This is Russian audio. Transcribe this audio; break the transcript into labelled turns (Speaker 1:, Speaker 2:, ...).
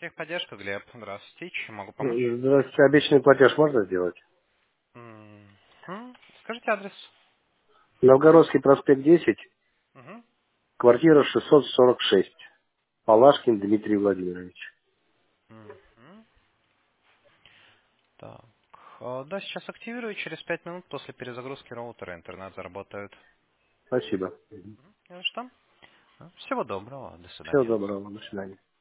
Speaker 1: Техподдержка, Глеб. Здравствуйте. Чем могу помочь?
Speaker 2: Здравствуйте, обещанный платеж можно сделать?
Speaker 1: Скажите адрес.
Speaker 2: Новгородский проспект 10,
Speaker 1: Мгм.
Speaker 2: квартира 646. Палашкин Дмитрий Владимирович.
Speaker 1: Мгм. Так. Да, сейчас активирую. Через 5 минут после перезагрузки роутера интернет заработает.
Speaker 2: Спасибо.
Speaker 1: Ну что? Всего доброго. До
Speaker 2: Всего
Speaker 1: свидания.
Speaker 2: доброго. До свидания.